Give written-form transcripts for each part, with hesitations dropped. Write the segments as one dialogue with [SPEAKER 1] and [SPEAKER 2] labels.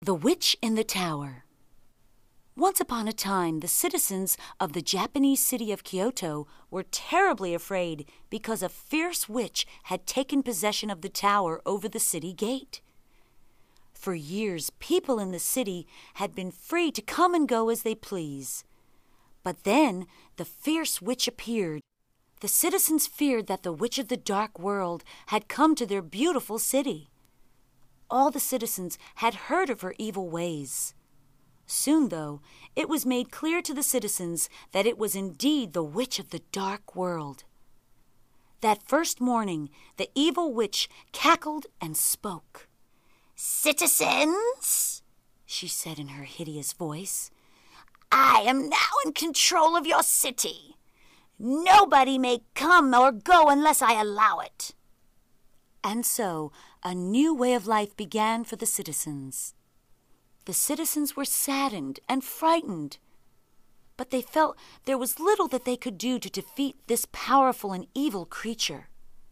[SPEAKER 1] The Witch in the Tower. Once upon a time, the citizens of the Japanese city of Kyoto were terribly afraid because a fierce witch had taken possession of the tower over the city gate. For years, people in the city had been free to come and go as they please. But then the fierce witch appeared. The citizens feared that the Witch of the Dark World had come to their beautiful city. All the citizens had heard of her evil ways. Soon, though, it was made clear to the citizens that it was indeed the Witch of the Dark World. That first morning, the evil witch cackled and spoke. "Citizens," she said in her hideous voice, "I am now in control of your city. Nobody may come or go unless I allow it." And so a new way of life began for the citizens. The citizens were saddened and frightened, but they felt there was little that they could do to defeat this powerful and evil creature.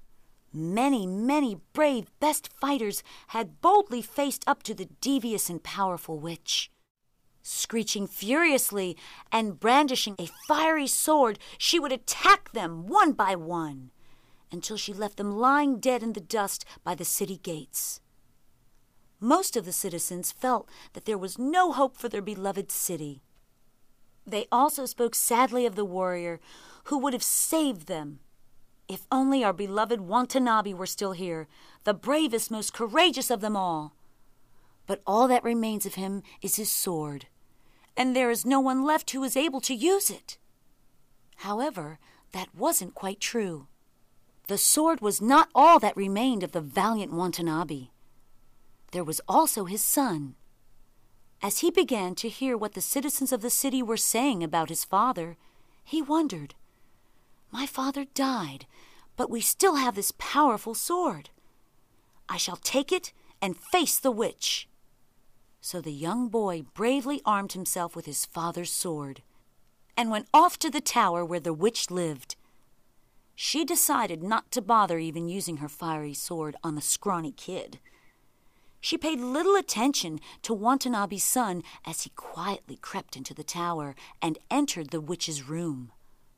[SPEAKER 1] Many, many brave best fighters had boldly faced up to the devious and powerful witch. Screeching furiously and brandishing a fiery sword, she would attack them one by one, until she left them lying dead in the dust by the city gates. Most of the citizens felt that there was no hope for their beloved city. They also spoke sadly of the warrior who would have saved them. If only our beloved Watanabe were still here, the bravest, most courageous of them all. But all that remains of him is his sword, and there is no one left who is able to use it. However, that wasn't quite true. The sword was not all that remained of the valiant Watanabe. There was also his son. As he began to hear what the citizens of the city were saying about his father, he wondered, "My father died, but we still have this powerful sword. I shall take it and face the witch." So the young boy bravely armed himself with his father's sword and went off to the tower where the witch lived. She decided not to bother even using her fiery sword on the scrawny kid. She paid little attention to Watanabe's son as he quietly crept into the tower and entered the witch's room.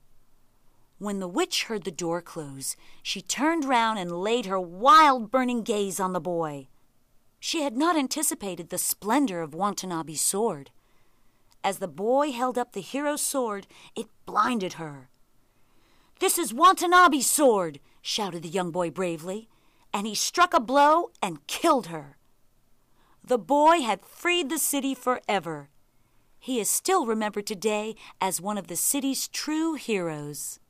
[SPEAKER 1] When the witch heard the door close, she turned round and laid her wild, burning gaze on the boy. She had not anticipated the splendor of Watanabe's sword. As the boy held up the hero's sword, it blinded her. "This is Watanabe's sword," shouted the young boy bravely, and he struck a blow and killed her. The boy had freed the city forever. He is still remembered today as one of the city's true heroes.